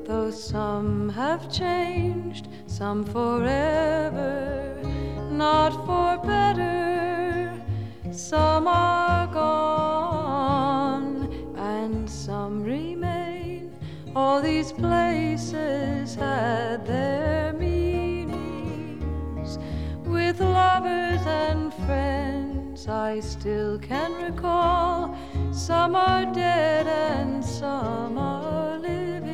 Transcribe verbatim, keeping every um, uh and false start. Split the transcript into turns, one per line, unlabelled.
Though some have changed, some forever, not for better, some are gone and some remain. All these places had their meanings. With lovers and friends I still can recall. Some are dead and some are living.